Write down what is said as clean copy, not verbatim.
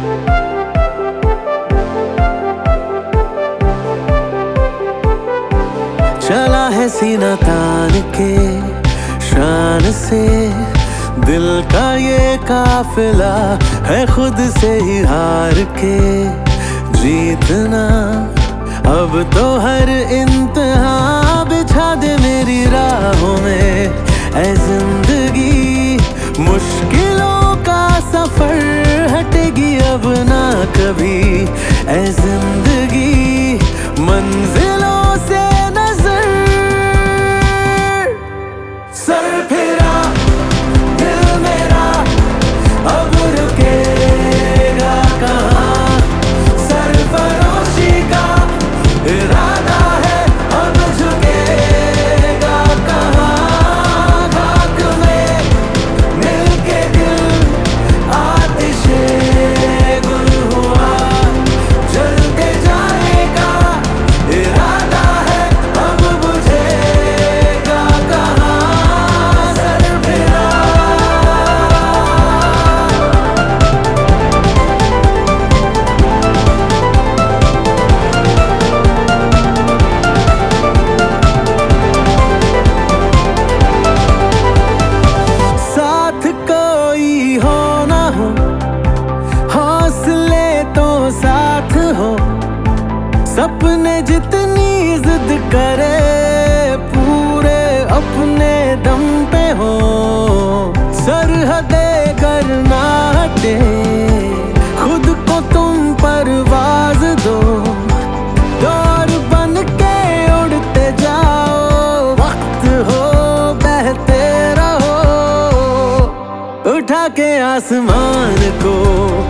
चला है सीना तान के शान से, दिल का ये काफिला है खुद से ही हार के जीतना। अब तो हर इम्तिहा बिछा दे मेरी राहों में, ऐ जिंदगी मुश्किलों का सफर हटेगी अब ना कभी। ऐ जिंदगी मंजिलों से नजर, सर फिरा दिल मेरा अब रुकेगा कहाँ। सरफरोशी का इरादा है अब झुकेगा कहाँ। खाक में मिलके दिल आतिशे गुल हुआ, जलते जाने का इरादा है अब बुझेगा कहाँ। सर फिरा साथ कोई हो ना हो, हौसले तो साथ हो। सपने जितनी जिद करे पूरे अपने दम पे हो। सरहदे करना हटे खुद को तुम परवाज दो। दौर बन के उड़ते जाओ, वक्त हो बहते रहो। उठा के आसमान को